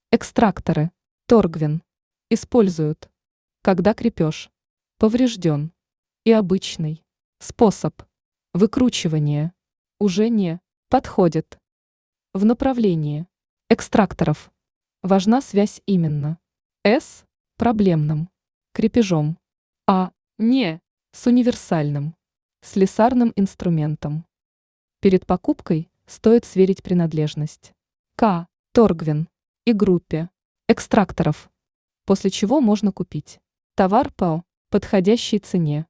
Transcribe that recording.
Экстракторы. Торгвин. Используют, когда крепеж поврежден. И обычный способ выкручивания уже не подходит. В направлении экстракторов важна связь именно с проблемным крепежом, а не с универсальным слесарным инструментом. Перед покупкой стоит сверить принадлежность к Торгвин и группе экстракторов, после чего можно купить товар по подходящей цене.